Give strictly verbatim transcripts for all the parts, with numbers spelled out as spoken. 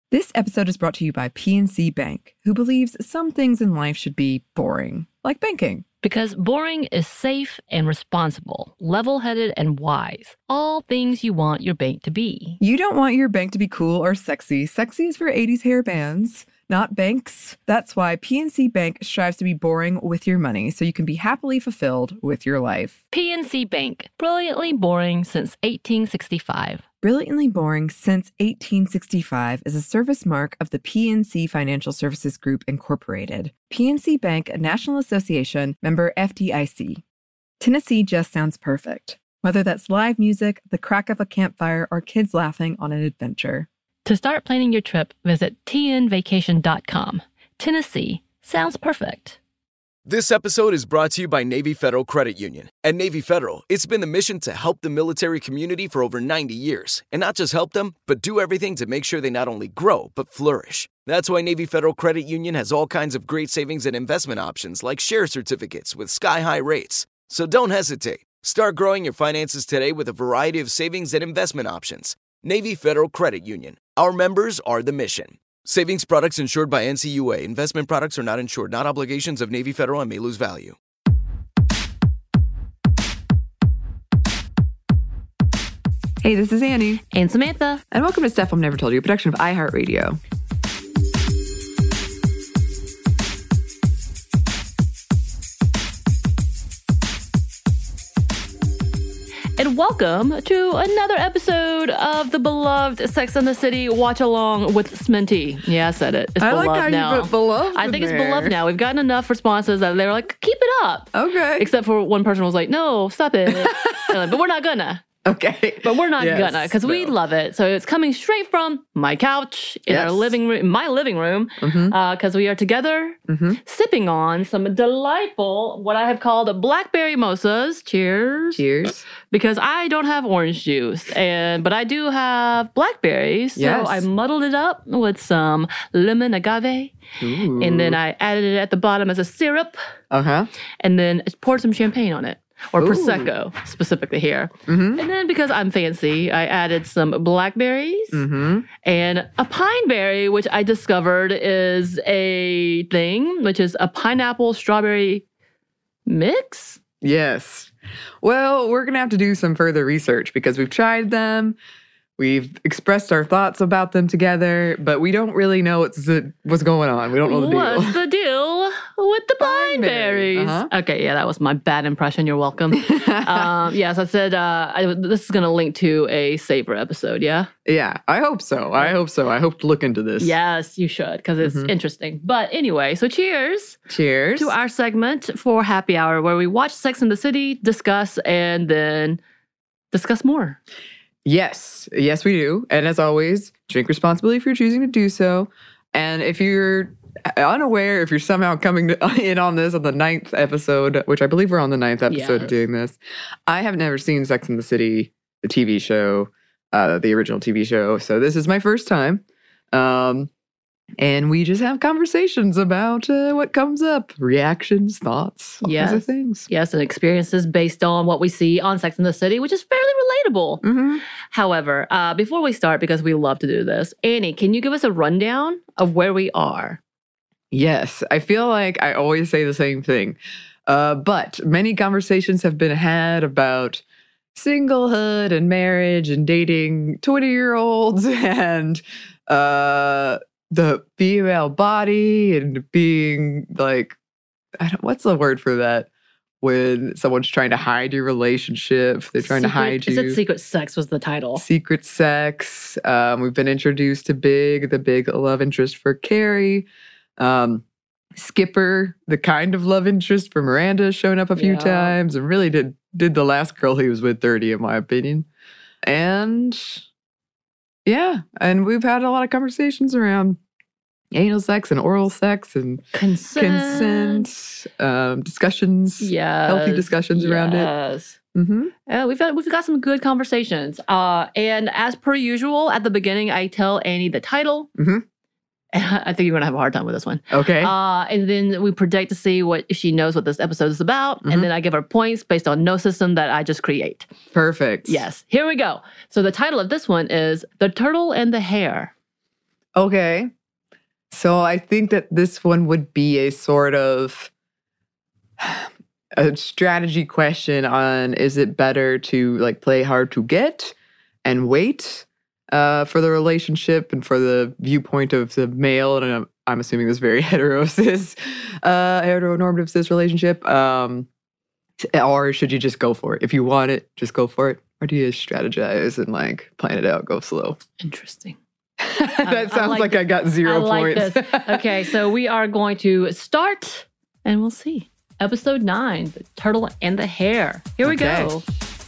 This episode is brought to you by P N C Bank, who believes some things in life should be boring, like banking. Because boring is safe and responsible, level-headed and wise. All things you want your bank to be. You don't want your bank to be cool or sexy. Sexy is for eighties hair bands, not banks. That's why P N C Bank strives to be boring with your money so you can be happily fulfilled with your life. P N C Bank, brilliantly boring since eighteen sixty-five. Brilliantly Boring Since eighteen sixty-five is a service mark of the P N C Financial Services Group, Incorporated. P N C Bank, a National Association, member F D I C. Tennessee just sounds perfect, whether that's live music, the crack of a campfire, or kids laughing on an adventure. To start planning your trip, visit T N vacation dot com. Tennessee sounds perfect. This episode is brought to you by Navy Federal Credit Union. At Navy Federal, it's been the mission to help the military community for over ninety years. And not just help them, but do everything to make sure they not only grow, but flourish. That's why Navy Federal Credit Union has all kinds of great savings and investment options like share certificates with sky-high rates. So don't hesitate. Start growing your finances today with a variety of savings and investment options. Navy Federal Credit Union. Our members are the mission. Savings products insured by N C U A. Investment products are not insured, not obligations of Navy Federal and may lose value. Hey, this is Annie. And Samantha. And welcome to Stuff I've Never Told You, a production of iHeartRadio. And welcome to another episode of the beloved Sex and the City Watch Along with Sminty. Yeah, I said it. It's I beloved like how now. you put beloved I think in it's there. beloved now. We've gotten enough responses that they were like, keep it up. Okay. Except for one person was like, no, stop it. Like, but we're not gonna. Okay. But we're not Yes, gonna, because we no. love it. So it's coming straight from my couch in our Yes. living room, my living room, because Mhm. we are together Mhm. sipping on some delightful, what I have called blackberry mimosas. Cheers. Cheers. Because I don't have orange juice, and but I do have blackberries. So Yes. I muddled it up with some lemon agave, Ooh. and then I added it at the bottom as a syrup, Uh-huh. and then poured some champagne on it. Or Ooh. Prosecco, specifically here. Mm-hmm. And then because I'm fancy, I added some blackberries Mm-hmm. and a pine berry, which I discovered is a thing, which is a pineapple strawberry mix. Yes. Well, we're going to have to do some further research because we've tried them. We've expressed our thoughts about them together, but we don't really know what's the, what's going on. We don't know the deal. What's the deal with the pine Pine berry, berries? uh-huh. Okay, yeah, that was my bad impression. You're welcome. um, yes, I said uh, I, this is going to link to a Savor episode, yeah? Yeah, I hope so. I hope so. I hope to look into this. Yes, you should, because it's Mhm. interesting. But anyway, so cheers. Cheers. To our segment for Happy Hour, where we watch Sex and the City, discuss, and then discuss more. Yes. Yes, we do. And as always, drink responsibly if you're choosing to do so. And if you're unaware, if you're somehow coming to, in on this on the ninth episode, which I believe we're on the ninth episode Yes. of doing this, I have never seen Sex and the City, the T V show, uh, the original T V show. So this is my first time. Um, and we just have conversations about uh, what comes up, reactions, thoughts, all kinds of Yes. things. Yes, and experiences based on what we see on Sex and the City, which is fairly relatable. Mm-hmm. However, uh, before we start, because we love to do this, Annie, can you give us a rundown of where we are? Yes, I feel like I always say the same thing. Uh, but many conversations have been had about singlehood and marriage and dating twenty-year-olds and uh, the female body and being like, I don't, what's the word for that? When someone's trying to hide your relationship, they're trying to Secret- hide you. Is it Secret Sex was the title? Secret sex. Um, we've been introduced to Big, the big love interest for Carrie. Um, Skipper, the kind of love interest for Miranda, has shown up a few Yeah. times and really did did the last girl he was with dirty, in my opinion. And yeah, and we've had a lot of conversations around anal sex and oral sex and Consent. consent, um, discussions, Yes. healthy discussions around it. Yes. Mm-hmm. Yeah, we've got we've got some good conversations. Uh, and as per usual, at the beginning, I tell Annie the title. Mhm. I think you're gonna have a hard time with this one. Okay. Uh, and then we project to see what if she knows what this episode is about, Mhm. and then I give her points based on no system that I just create. Perfect. Yes, here we go. So the title of this one is "The Turtle and the Hare." Okay. So I think that this one would be a sort of a strategy question on, is it better to like play hard to get and wait uh, for the relationship and for the viewpoint of the male, and I'm, I'm assuming this very hetero cis, uh, heteronormative cis relationship, um, or should you just go for it? If you want it, just go for it. Or do you strategize and like plan it out, go slow? Interesting. that I, sounds I like, like I got zero I like points. This. Okay, so we are going to start and we'll see. Episode nine, The Turtle and the Hare. Here we Okay. go.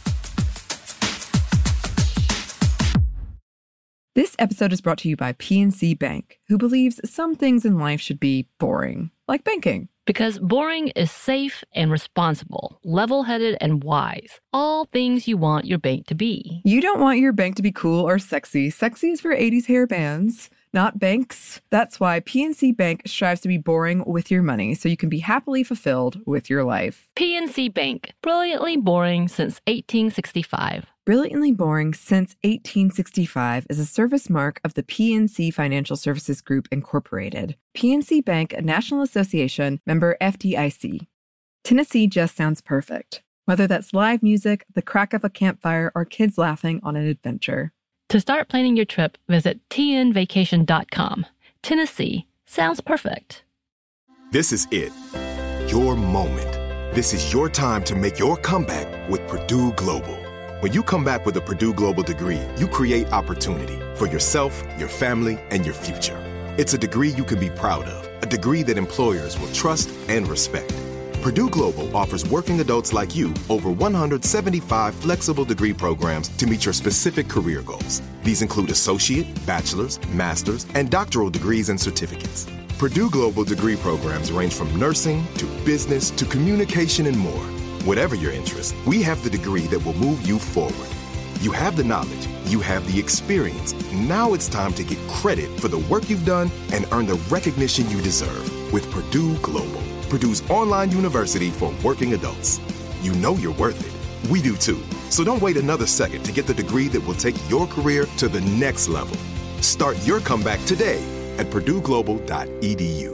This episode is brought to you by P N C Bank, who believes some things in life should be boring, like banking. Because boring is safe and responsible, level-headed and wise. All things you want your bank to be. You don't want your bank to be cool or sexy. Sexy is for eighties hair bands, not banks. That's why P N C Bank strives to be boring with your money so you can be happily fulfilled with your life. P N C Bank, brilliantly boring since eighteen sixty-five. Brilliantly Boring Since eighteen sixty-five is a service mark of the P N C Financial Services Group, Incorporated. P N C Bank, a National Association, member F D I C. Tennessee just sounds perfect, whether that's live music, the crack of a campfire, or kids laughing on an adventure. To start planning your trip, visit T N vacation dot com. Tennessee sounds perfect. This is it. Your moment. This is your time to make your comeback with Purdue Global. When you come back with a Purdue Global degree, you create opportunity for yourself, your family, and your future. It's a degree you can be proud of, a degree that employers will trust and respect. Purdue Global offers working adults like you over one hundred seventy-five flexible degree programs to meet your specific career goals. These include associate, bachelor's, master's, and doctoral degrees and certificates. Purdue Global degree programs range from nursing to business to communication and more. Whatever your interest, we have the degree that will move you forward. You have the knowledge, you have the experience. Now it's time to get credit for the work you've done and earn the recognition you deserve with Purdue Global, Purdue's online university for working adults. You know you're worth it. We do too. So don't wait another second to get the degree that will take your career to the next level. Start your comeback today at purdue global dot e d u.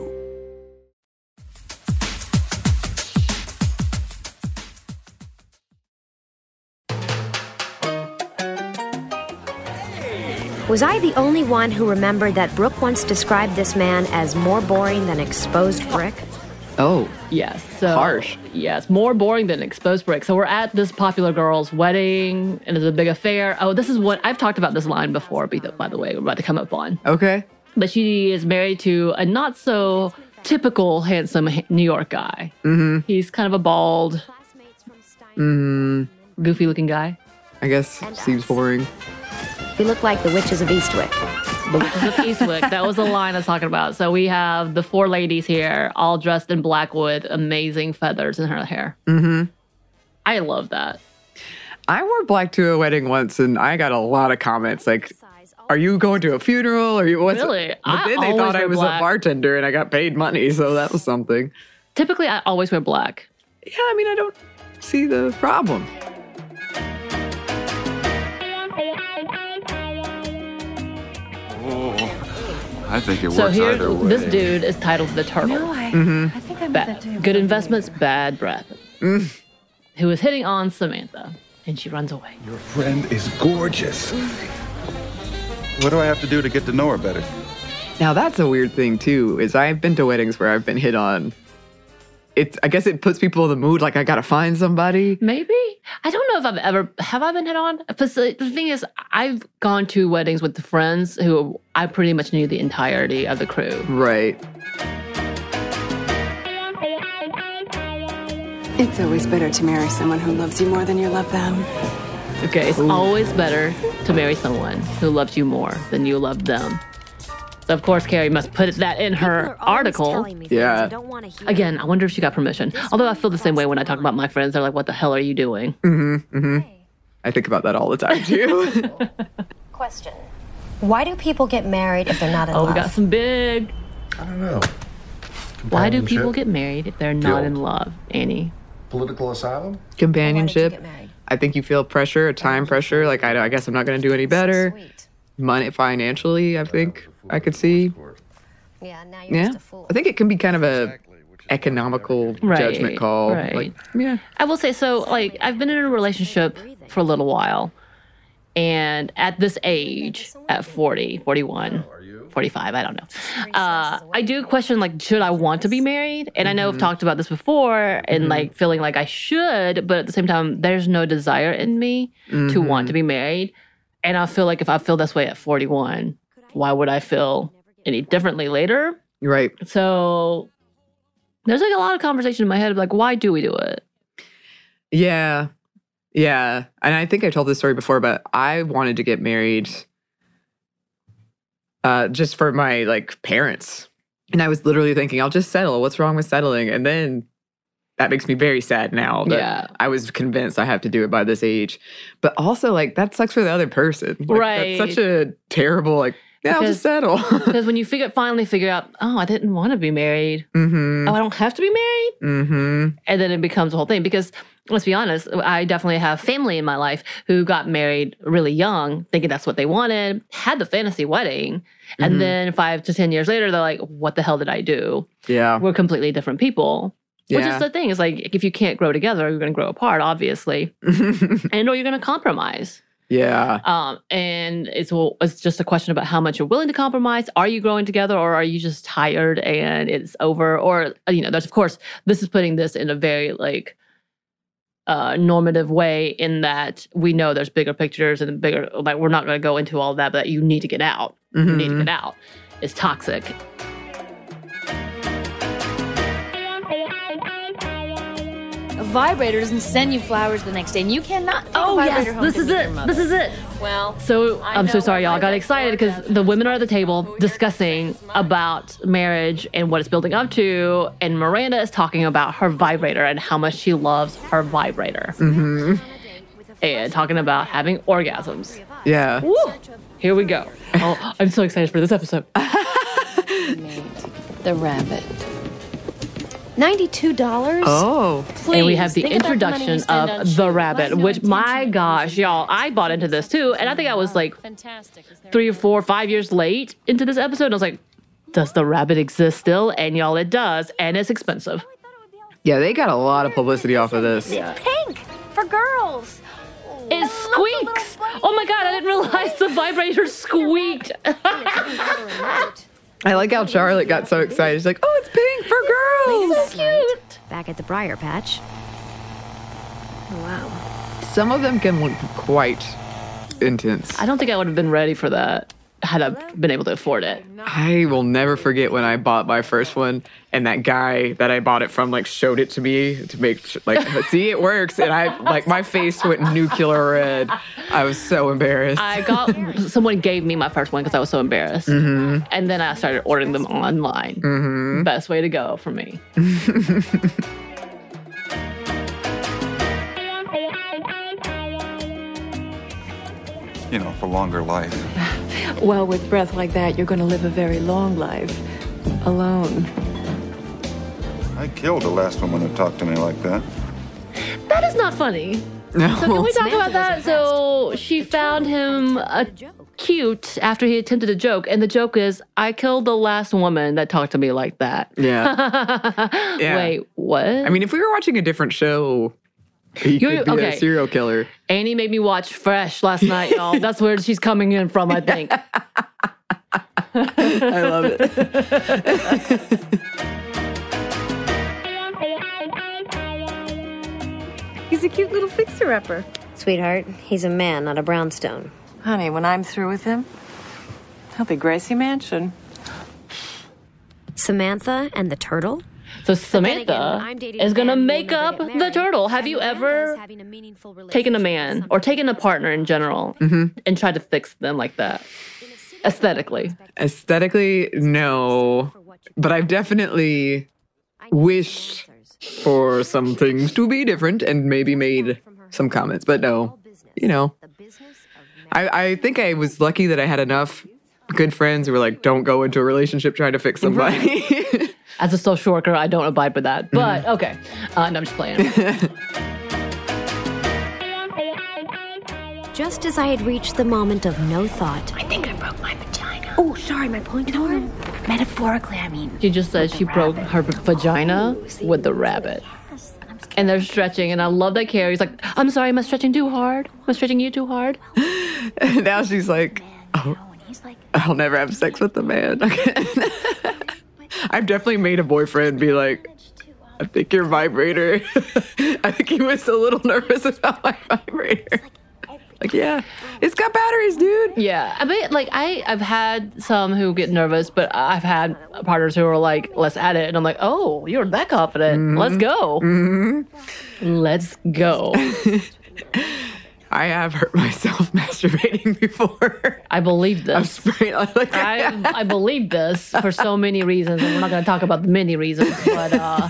Was I the only one who remembered that Brooke once described this man as more boring than exposed brick? Oh, Yes. So, Harsh. Yes, more boring than exposed brick. So we're at this popular girl's wedding, and it's a big affair. Oh, this is what I've talked about this line before, by the way, we're about to come up on. okay. But she is married to a not so typical handsome New York guy. Mm-hmm. He's kind of a bald, Mm, goofy looking guy. I guess seems boring. We look like the witches of Eastwick. The Witches of Eastwick. That was the line I was talking about. So we have the four ladies here, all dressed in black with amazing feathers in her hair. Mm-hmm. I love that. I wore black to a wedding once, and I got a lot of comments like, "Are you going to a funeral? Are you what's Really? But I then they always thought I wear was black. a bartender, and I got paid money, so that was something. Typically, I always wear black. Yeah, I mean, I don't see the problem. I think it So works here, either way. this dude is titled The Turtle. No, I, Mm-hmm. I think I met Bad. that too. Good investments, bad breath. Mm. Who is hitting on Samantha, and she runs away. Your friend is gorgeous. What do I have to do to get to know her better? Now that's a weird thing too. Is I've been to weddings where I've been hit on. It's I guess it puts people in the mood like I gotta find somebody. Maybe. I don't know if I've ever, have I been hit on? But the thing is, I've gone to weddings with friends who I pretty much knew the entirety of the crew. Right. It's always better to marry someone who loves you more than you love them. Okay, it's always better to marry someone who loves you more than you love them. So, of course, Carrie must put that in her article. Yeah. Again, I wonder if she got permission. Although I feel the same way when I talk about my friends. They're like, what the hell are you doing? Mm-hmm. Mm-hmm. I think about that all the time too. Question. Why do people get married if they're not in Oh, love? we got some big. I don't know. Why do people Companionship? get married if they're not in Guilt. love, Annie? Political asylum? Why did you Companionship. get married? I think you feel pressure, time pressure. Like I, I guess I'm not gonna do any better. Sweet. money financially, I think I could see. Yeah, now you're Yeah. just a fool. I think it can be kind of a economical Right, judgment call. right. Like, yeah. I will say, so, like, I've been in a relationship for a little while. And at this age, at forty, forty-one, forty-five, I don't know. Uh, I do question, like, should I want to be married? And I know I've talked about this before and, like, feeling like I should, but at the same time, there's no desire in me to want to be married. And I feel like if I feel this way at forty-one, why would I feel any differently later? Right. So there's, like, a lot of conversation in my head of, like, why do we do it? Yeah. Yeah. And I think I told this story before, but I wanted to get married uh, just for my like parents. And I was literally thinking, I'll just settle. What's wrong with settling? And then that makes me very sad now that Yeah. I was convinced I have to do it by this age. But also, like, that sucks for the other person. Like, Right. That's such a terrible, like, yeah, I'll Because- just settle. Because when you figure finally figure out, oh, I didn't want to be married. mm-hmm. Oh, I don't have to be married? Mm-hmm. And then it becomes a whole thing. Because let's be honest, I definitely have family in my life who got married really young, thinking that's what they wanted, had the fantasy wedding. And Mhm. then five to ten years later, they're like, what the hell did I do? Yeah. We're completely different people. Which Yeah. is the thing. It's like, if you can't grow together, you're going to grow apart, obviously. And or you're going to compromise. yeah. Um, and it's well, it's just a question about how much you're willing to compromise. Are you growing together, or are you just tired and it's over? Or you know, there's of course this is putting this in a very like uh, normative way in that we know there's bigger pictures and bigger. Like we're not going to go into all that, but you need to get out. You need to Mhm. get out. It's toxic. A vibrator doesn't send you flowers the next day, and you cannot take Oh a yes, vibrator home this to is meet it. your mother. This is it. Well, So I I'm so know sorry, what y'all. I got my excited because orgasm the women are at the table discussing about marriage and what it's building up to, and Miranda is talking about her vibrator and how much she loves her vibrator, Mm-hmm. and talking about having orgasms. Yeah. Woo! Here we go. Oh, I'm so excited for this episode. The rabbit. ninety-two dollars? Oh. And we have the think about the money you introduction spend on of shoes. the Why rabbit, is no which my intention? gosh, y'all, I bought into this too, and I think I was like Fantastic. Is there three or four, five years late into this episode. And I was like, does the rabbit exist still? And y'all, it does, and it's expensive. Yeah, they got a lot of publicity off of this. pink for girls? It squeaks. Oh my god, I didn't realize the vibrator squeaked. I like how Charlotte got so excited. She's like, oh, it's pink for girls. Cute. Back at the Briar Patch. Wow. Some of them can look quite intense. I don't think I would have been ready for that had I been able to afford it. I will never forget when I bought my first one and that guy that I bought it from like showed it to me to make sh- like see it works, and I like my face went nuclear red. I was so embarrassed. I got someone gave me my first one because I was so embarrassed, Mm-hmm. and then I started ordering them online. Mm-hmm. Best way to go for me. You know, for longer life. Well, with breath like that, you're going to live a very long life. Alone. I killed the last woman who talked to me like that. That is not funny. No. So can we talk Samantha about that? was So she found him uh, cute after he attempted a joke, and the joke is, "I killed the last woman that talked to me like that." Yeah. Yeah. Wait, what? I mean, if we were watching a different show, he You're- could be okay. a serial killer. Annie made me watch Fresh last night, y'all. That's where she's coming in from, I think. I love it. He's a cute little fixer-upper. Sweetheart, he's a man, not a brownstone. Honey, when I'm through with him, he'll be Gracie Mansion. Samantha and the turtle? So Then again, Samantha I'm dating is a going to man who will make never up get the married, turtle. Have and you Miranda's ever having a meaningful taken a relationship man with or taken a partner in general Mm-hmm. and tried to fix them like that? Aesthetically. Aesthetically, no. But I've definitely wished for some things to be different and maybe made some comments. But no, you know, I, I think I was lucky that I had enough good friends who were like, don't go into a relationship trying to fix somebody. As a social worker, I don't abide by that. But okay. Uh, no, I'm just playing. Just as I had reached the moment of no thought. I think I broke my vagina. Oh, sorry, my pointed arm. Metaphorically, I mean. She just said she broke her vagina with the rabbit. And they're stretching, and I love that Carrie's like, I'm sorry, am I stretching too hard? Am I stretching you too hard? And now she's like, oh, I'll never have sex with a man again. I've definitely made a boyfriend be like, I think your vibrator. I think he was a little nervous about my vibrator. Like, yeah, it's got batteries, dude. Yeah, I mean, like, I, I've had some who get nervous, but I've had partners who are like, let's add it. And I'm like, oh, you're that confident. Mm-hmm. Let's go. Mm-hmm. Let's go. I have hurt myself masturbating before. I believe this. I've sprayed, like, I, I believe this for so many reasons, and we're not going to talk about the many reasons, but... uh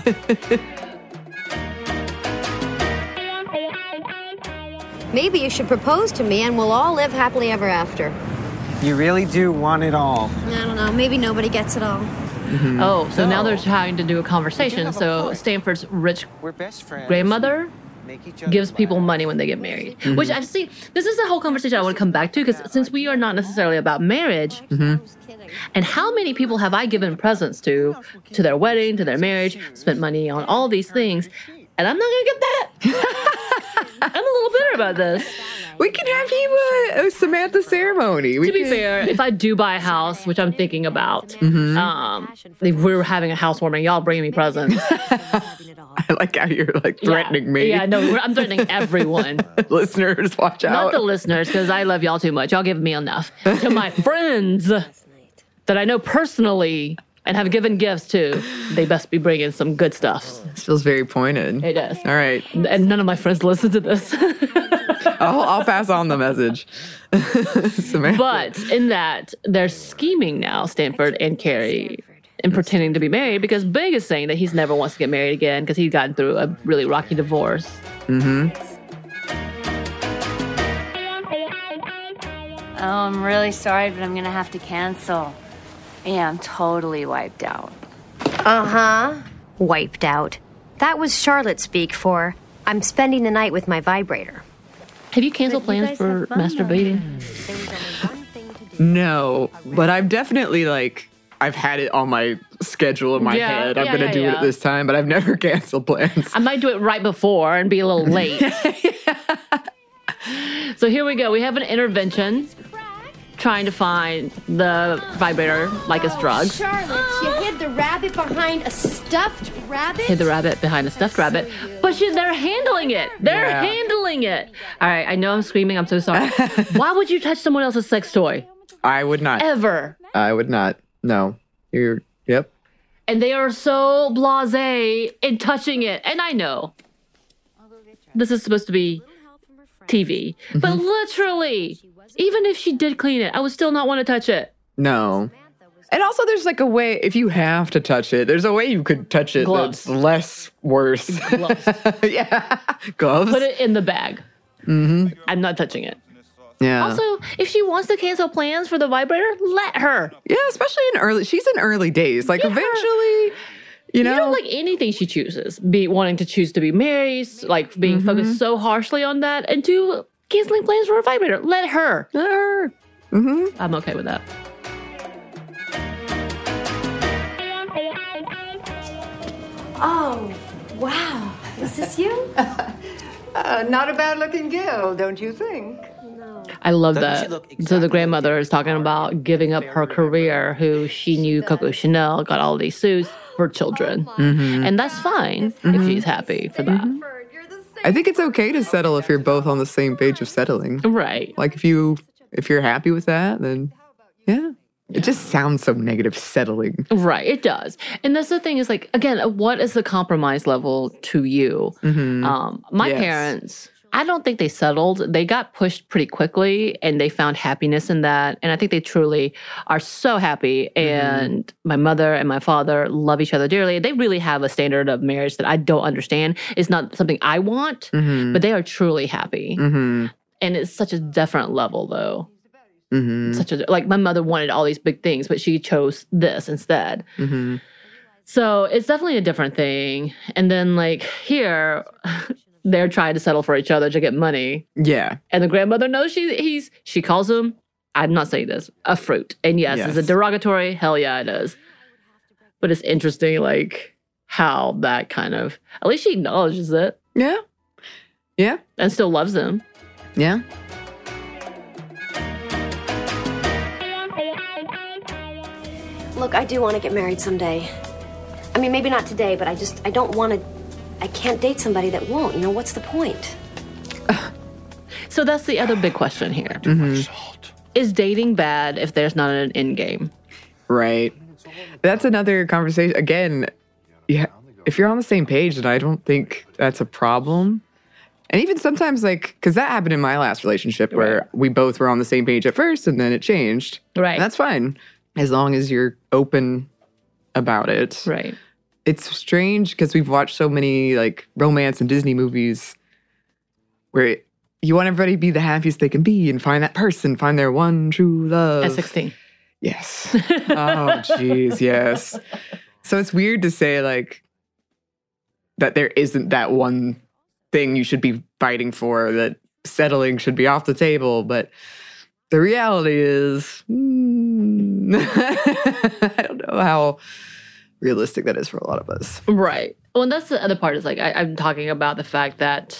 Maybe you should propose to me and we'll all live happily ever after. You really do want it all. I don't know. Maybe nobody gets it all. Mm-hmm. Oh, so no. Now they're trying to do a conversation. So Stanford's rich grandmother gives people money when they get married. Mm-hmm. Which I've seen. This is a whole conversation I want to come back to, because since we are not necessarily about marriage, mm-hmm. and how many people have I given presents to, to their wedding, to their marriage, spent money on all these things, and I'm not going to get that. I'm a little bitter about this. We can have you a, a Samantha ceremony. We to be can... fair, if I do buy a house, which I'm thinking about, mm-hmm. um, if we're having a housewarming, y'all bring me presents. I like how you're like threatening yeah. me. Yeah, no, I'm threatening everyone. Listeners, watch out. Not the listeners, because I love y'all too much. Y'all give me enough. To my friends that I know personally and have given gifts to, they best be bringing some good stuff. This feels very pointed. It does. All right. And none of my friends listen to this. I'll, I'll pass on the message. But in that, they're scheming now, Stanford and Carrie, and pretending to be married, because Big is saying that he's never wants to get married again because he's gotten through a really rocky divorce. Mm-hmm. Oh, I'm really sorry, but I'm going to have to cancel. Yeah, I'm totally wiped out. Uh-huh. Wiped out. That was Charlotte speak for, I'm spending the night with my vibrator. Have you canceled plans for masturbating? No, but I've definitely, like, I've had it on my schedule in my yeah, head. I'm yeah, going to yeah, do yeah. it this time, but I've never canceled plans. I might do it right before and be a little late. So here we go. We have an intervention trying to find the vibrator like it's drugs. Charlotte, you hid the rabbit behind a stuffed rabbit? Hid the rabbit behind a stuffed rabbit. But she, they're handling it. They're yeah. handling it. All right, I know I'm screaming. I'm so sorry. Why would you touch someone else's sex toy? I would not. Ever. I would not. No. You're, yep. And they are so blasé in touching it. And I know this is supposed to be T V. Mm-hmm. But literally, even if she did clean it, I would still not want to touch it. No. And also there's like a way, if you have to touch it, there's a way you could touch it Gloves. that's less worse. Gloves. Yeah. Gloves. Put it in the bag. Mm-hmm. I'm not touching it. Yeah. Also, if she wants to cancel plans for the vibrator, let her. Yeah, especially in early, she's in early days. Like, Let eventually, her. you know. You don't like anything she chooses. Be wanting to choose to be married, like being mm-hmm. focused so harshly on that, and two, canceling plans for a vibrator. Let her. Let her. Mm-hmm. I'm okay with that. Oh, wow. Is this you? uh, not a bad-looking girl, don't you think? No. I love that. Exactly so the grandmother is talking about giving up her career, who she knew Coco Chanel, got all these suits for children. Mm-hmm. And that's fine mm-hmm. if she's happy for that. Mm-hmm. I think it's okay to settle if you're both on the same page of settling. Right. Like if you if you're happy with that, then yeah. It just sounds so negative, settling. Right, it does. And that's the thing is like, again, what is the compromise level to you? Mm-hmm. Um, my yes. parents, I don't think they settled. They got pushed pretty quickly and they found happiness in that. And I think they truly are so happy. And mm-hmm. my mother and my father love each other dearly. They really have a standard of marriage that I don't understand. It's not something I want, mm-hmm. but they are truly happy. Mm-hmm. And it's such a different level though. Mm-hmm. Such a like my mother wanted all these big things, but she chose this instead. Mm-hmm. So it's definitely a different thing. And then like here, they're trying to settle for each other to get money. Yeah. And the grandmother knows she he's she calls him, I'm not saying this, a fruit. And yes, Yes. is it derogatory? Hell yeah, it is. But it's interesting, like, how that kind of, at least she acknowledges it. Yeah. Yeah. And still loves him. Yeah. Look, I do want to get married someday. I mean, maybe not today, but I just, I don't want to, I can't date somebody that won't. You know, what's the point? So that's the other big question here. Mm-hmm. Is dating bad if there's not an end game? Right. That's another conversation. Again, yeah, if you're on the same page, then I don't think that's a problem. And even sometimes, like, because that happened in my last relationship where Right. we both were on the same page at first and then it changed. Right. And that's fine, as long as you're open about it. Right. It's strange because we've watched so many, like, romance and Disney movies where you want everybody to be the happiest they can be and find that person, find their one true love. At sixteen. Yes. Oh, jeez, yes. So it's weird to say, like, that there isn't that one thing you should be fighting for, that settling should be off the table. But the reality is, mm, I don't know how realistic that is for a lot of us. Right. Well, and that's the other part is, like, I, I'm talking about the fact that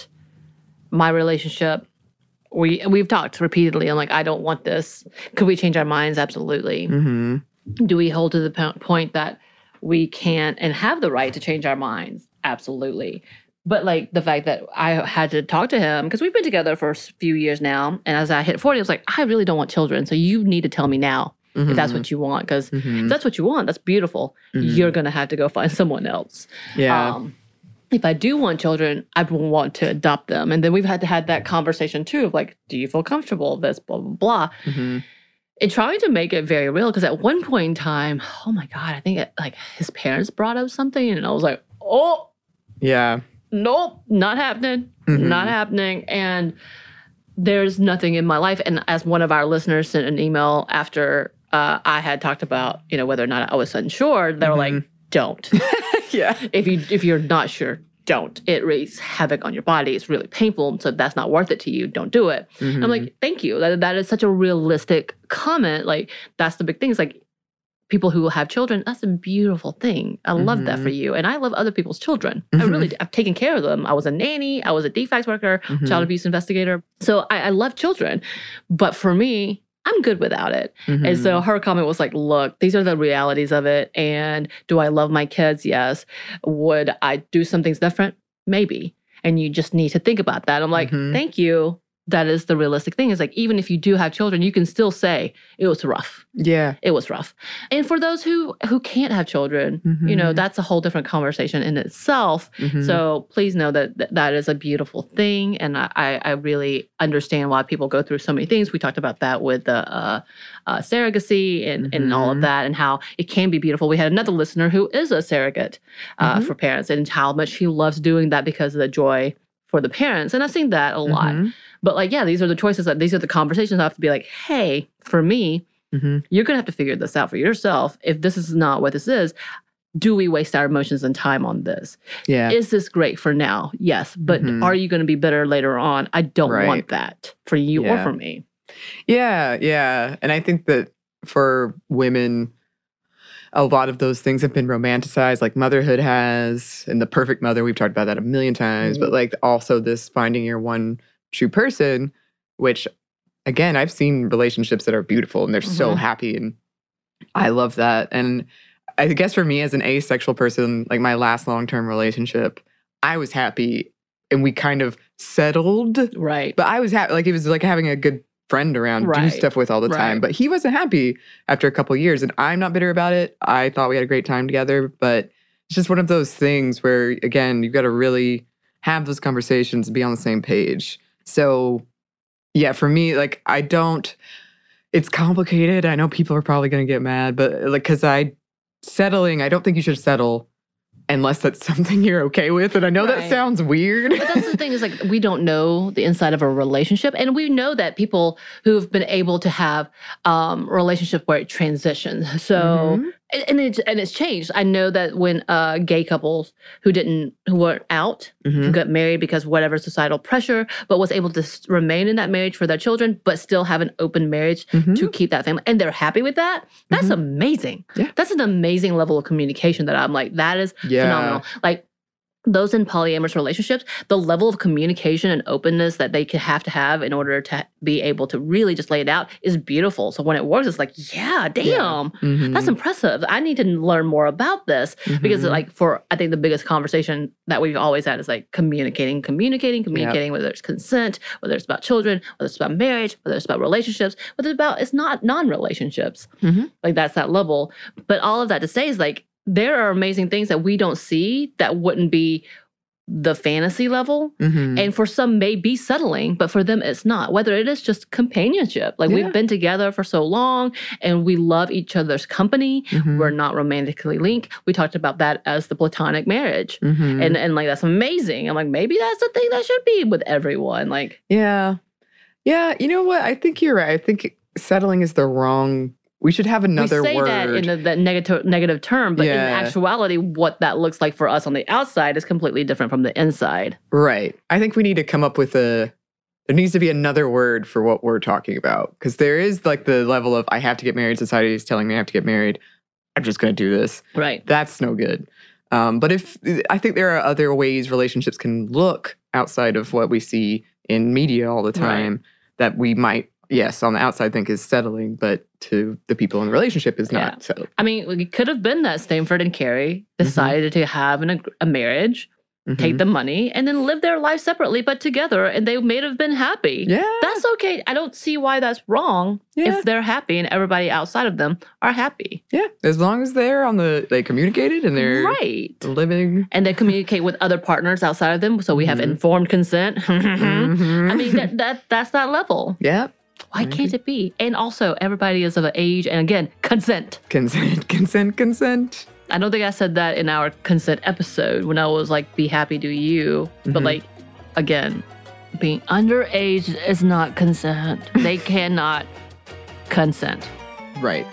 my relationship, we, we've talked repeatedly. I'm like, I don't want this. Could we change our minds? Absolutely. Mm-hmm. Do we hold to the po- point that we can't and have the right to change our minds? Absolutely. But, like, the fact that I had to talk to him, because we've been together for a few years now, and as I hit forty, I was like, I really don't want children, so you need to tell me now Mm-hmm. if that's what you want, because Mhm. if that's what you want, that's beautiful. Mhm. You're going to have to go find someone else. Yeah. Um, if I do want children, I want to adopt them. And then we've had to have that conversation, too, of, like, do you feel comfortable with this, blah, blah, blah. Mhm. And trying to make it very real, because at one point in time, oh, my God, I think, it, like, his parents brought up something, and I was like, oh, Yeah. nope, not happening, Mhm. not happening. And there's nothing in my life. And as one of our listeners sent an email after uh, I had talked about, you know, whether or not I was unsure, they were Mhm. like, don't. Yeah. If you if you're not sure, don't. It wreaks havoc on your body. It's really painful. So that's not worth it to you. Don't do it. Mhm. I'm like, thank you. That that is such a realistic comment. Like, that's the big thing. It's like, people who have children, that's a beautiful thing. I love that for Mhm. you. And I love other people's children. I Mhm. really do. I've taken care of them. I was a nanny. I was a D FACS worker, Mhm. child abuse investigator. So I, I love children. But for me, I'm good without it. Mhm. And so her comment was like, look, these are the realities of it. And do I love my kids? Yes. Would I do some things different? Maybe. And you just need to think about that. I'm like, Mhm. thank you. That is the realistic thing. Is like, even if you do have children, you can still say it was rough. Yeah. It was rough. And for those who who can't have children, you know, Mhm. that's a whole different conversation in itself. Mhm. So please know that th- that is a beautiful thing. And I, I I really understand why people go through so many things. We talked about that with the uh, uh, surrogacy and, and all of Mhm. that, and how it can be beautiful. We had another listener who is a surrogate uh, Mhm. for parents, and how much she loves doing that because of the joy for the parents. And I've seen that a lot. Mhm. But, like, yeah, these are the choices. That these are the conversations I have to be like, hey, for me, Mhm. you're going to have to figure this out for yourself. If this is not what this is, do we waste our emotions and time on this? Yeah. Is this great for now? Yes. But Mhm. are you going to be bitter later on? I don't Right. want that for you or Yeah. for me. Yeah, yeah. And I think that for women, a lot of those things have been romanticized, like motherhood has, and the perfect mother. We've talked about that a million times, but Mhm. like also this finding your one true person, which again, I've seen relationships that are beautiful and they're so Mhm. happy. And I love that. And I guess for me as an asexual person, like my last long term relationship, I was happy and we kind of settled. Right. But I was happy. Like it was like having a good friend around to do Right. stuff with all the time. Right. But he wasn't happy after a couple of years. And I'm not bitter about it. I thought we had a great time together. But it's just one of those things where, again, you've got to really have those conversations and be on the same page. So, yeah, for me, like, I don't, it's complicated. I know people are probably going to get mad, but like, because I, settling, I don't think you should settle unless that's something you're okay with. And I know that Right. sounds weird. But that's the thing is, like, we don't know the inside of a relationship. And we know that people who've been able to have um, a relationship where it transitions. So Mhm. And it's, and it's changed. I know that when uh, gay couples who didn't, who weren't out, Mm-hmm. who got married because of whatever societal pressure, but was able to s- remain in that marriage for their children, but still have an open marriage Mm-hmm. to keep that family, and they're happy with that, that's Mhm. amazing. Yeah. That's an amazing level of communication that I'm like, that is Yeah. phenomenal. Like, those in polyamorous relationships, the level of communication and openness that they could have to have in order to be able to really just lay it out is beautiful. So when it works, it's like, yeah, damn, Mhm. that's impressive. I need to learn more about this because, Mhm. like, for I think the biggest conversation that we've always had is like communicating, communicating, communicating. Whether it's consent, whether it's about children, whether it's about marriage, whether it's about relationships, whether it's about it's not non-relationships. Mhm. Like that's that level. But all of that to say is like, there are amazing things that we don't see that wouldn't be the fantasy level. Mhm. And for some may be settling, but for them it's not. Whether it is just companionship. Like Yeah. we've been together for so long and we love each other's company. Mhm. We're not romantically linked. We talked about that as the platonic marriage. Mhm. And and like that's amazing. I'm like, maybe that's the thing that should be with everyone. Like Yeah. Yeah. You know what? I think you're right. I think settling is the wrong. We should have another we say word. that in a, that negative negative term, but in Yeah. actuality, what that looks like for us on the outside is completely different from the inside. Right. I think we need to come up with a, there needs to be another word for what we're talking about. Because there is like the level of, I have to get married, society is telling me I have to get married. I'm just going to do this. Right. That's no good. Um, but if, I think there are other ways relationships can look outside of what we see in media all the time Right. that we might, yes, on the outside think is settling, but to the people in the relationship is not Yeah. settled. I mean, it could have been that Stanford and Carrie decided to have an, ag- a marriage, Mhm. take the money, and then live their life separately but together, and they may have been happy. Yeah. That's okay. I don't see why that's wrong Yeah. if they're happy and everybody outside of them are happy. Yeah. As long as they're on the, they communicated and they're Right. living. And they communicate with other partners outside of them, so we have Mhm. informed consent. Mhm. I mean, that, that that's that level. Yeah. Why can't it be? And also, everybody is of an age, and again, consent. Consent, consent, consent. I don't think I said that in our consent episode when I was like, be happy, do you. But Mhm. like, again, being underage is not consent. They cannot consent. Right.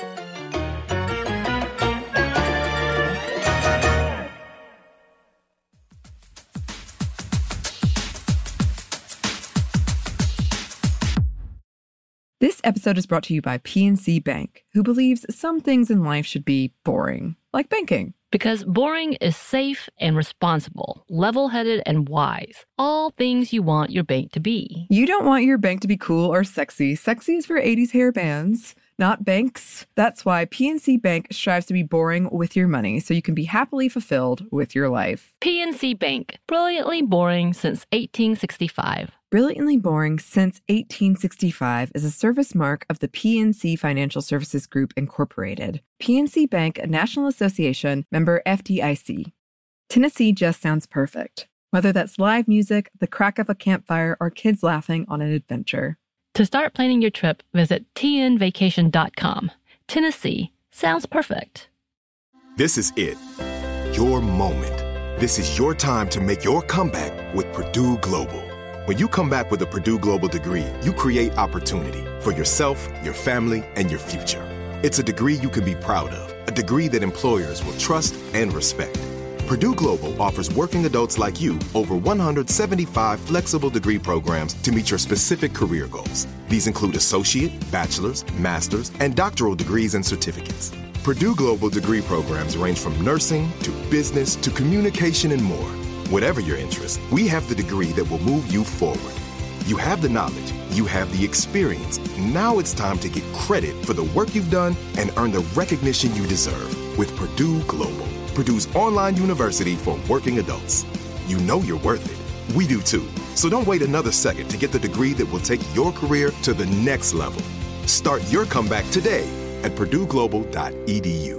This episode is brought to you by P N C Bank, who believes some things in life should be boring, like banking. Because boring is safe and responsible, level-headed and wise. All things you want your bank to be. You don't want your bank to be cool or sexy. Sexy is for eighties hair bands, not banks. That's why P N C Bank strives to be boring with your money so you can be happily fulfilled with your life. P N C Bank, brilliantly boring since eighteen sixty-five. Brilliantly Boring Since eighteen sixty-five is a service mark of the P N C Financial Services Group, Incorporated. P N C Bank, a National Association, member F D I C. Tennessee just sounds perfect, whether that's live music, the crack of a campfire, or kids laughing on an adventure. To start planning your trip, visit T N vacation dot com. Tennessee sounds perfect. This is it. Your moment. This is your time to make your comeback with Purdue Global. When you come back with a Purdue Global degree, you create opportunity for yourself, your family, and your future. It's a degree you can be proud of, a degree that employers will trust and respect. Purdue Global offers working adults like you over one hundred seventy-five flexible degree programs to meet your specific career goals. These include associate, bachelor's, master's, and doctoral degrees and certificates. Purdue Global degree programs range from nursing to business to communication and more. Whatever your interest, we have the degree that will move you forward. You have the knowledge, you have the experience. Now it's time to get credit for the work you've done and earn the recognition you deserve with Purdue Global, Purdue's online university for working adults. You know you're worth it. We do too. So don't wait another second to get the degree that will take your career to the next level. Start your comeback today at purdue global dot e d u.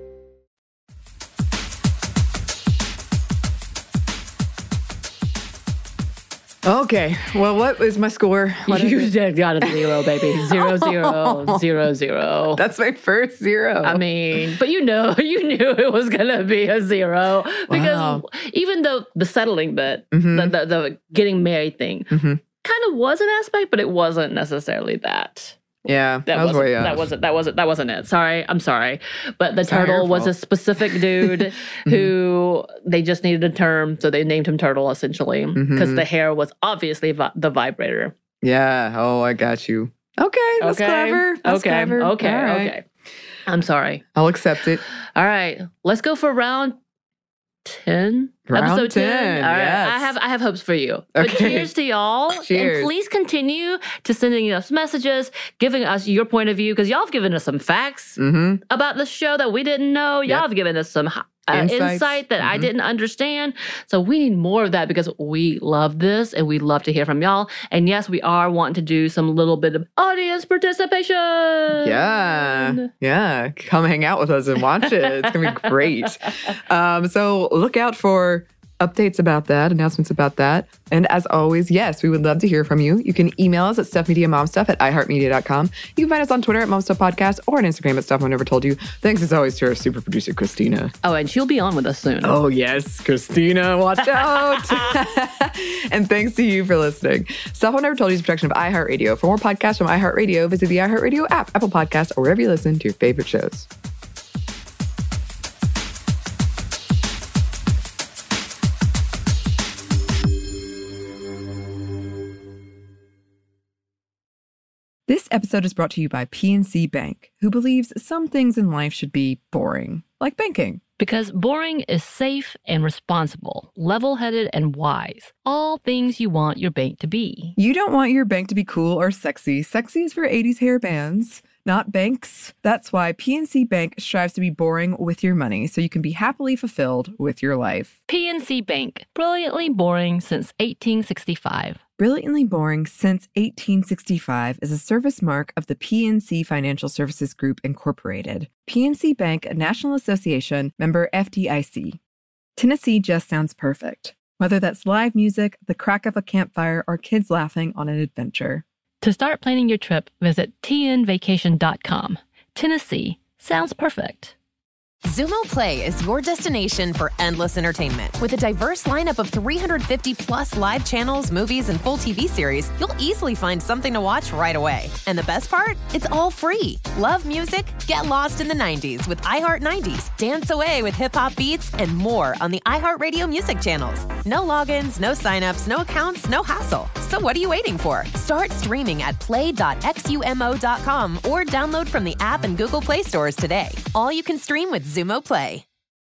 Okay. Well, what is my score? What is You it? did got a zero, baby. Zero, zero, zero, zero. That's my first zero. I mean, but you know, you knew it was going to be a zero. Because Wow. even though the settling bit, Mhm. the, the, the getting married thing, Mhm. kind of was an aspect, but it wasn't necessarily that. Yeah, that, that was wasn't, way off. that wasn't that wasn't that wasn't it. Sorry, I'm sorry, but the It's not your turtle was a fault. specific dude who they just needed a term, so they named him Turtle essentially because Mhm. the hair was obviously vi- the vibrator. Yeah. Oh, I got you. Okay, that's okay, clever. That's okay, clever. okay, All right. okay. I'm sorry. I'll accept it. All right, let's go for round ten. Round Episode ten. ten, All right, yes. I have I have hopes for you. But Okay. cheers to y'all. Cheers. And please continue to sending us messages, giving us your point of view because y'all have given us some facts Mm-hmm. about the show that we didn't know. Y'all Yep. have given us some uh, Insights. insight that I Mhm. didn't understand. So we need more of that because we love this and we love to hear from y'all. And yes, we are wanting to do some little bit of audience participation. Yeah. Yeah. Come hang out with us and watch it. It's going to be great. Um, so look out for updates about that, announcements about that. And as always, yes, we would love to hear from you. You can email us at stuffmediamomstuff at i heart media dot com. You can find us on Twitter at momstuffpodcast or on Instagram at Stuff I Never Told You. Thanks as always to our super producer, Christina. Oh, and she'll be on with us soon. Oh, yes, Christina, watch out. And thanks to you for listening. Stuff I Never Told You is a production of iHeartRadio. For more podcasts from iHeartRadio, visit the iHeartRadio app, Apple Podcasts, or wherever you listen to your favorite shows. This episode is brought to you by P N C Bank, who believes some things in life should be boring, like banking. Because boring is safe and responsible, level-headed and wise. All things you want your bank to be. You don't want your bank to be cool or sexy. Sexy is for eighties hair bands, not banks. That's why P N C Bank strives to be boring with your money so you can be happily fulfilled with your life. P N C Bank, brilliantly boring since eighteen sixty-five. Brilliantly Boring Since eighteen sixty-five is a service mark of the P N C Financial Services Group, Incorporated. P N C Bank, a National Association, member F D I C. Tennessee just sounds perfect. Whether that's live music, the crack of a campfire, or kids laughing on an adventure. To start planning your trip, visit T N vacation dot com. Tennessee sounds perfect. Zumo Play is your destination for endless entertainment. With a diverse lineup of three hundred fifty plus live channels, movies, and full T V series, you'll easily find something to watch right away. And the best part? It's all free. Love music? Get lost in the nineties with iHeart nineties. Dance away with hip-hop beats and more on the iHeartRadio music channels. No logins, no signups, no accounts, no hassle. So what are you waiting for? Start streaming at play dot xumo dot com or download from the app and Google Play stores today. All you can stream with Zumo Play.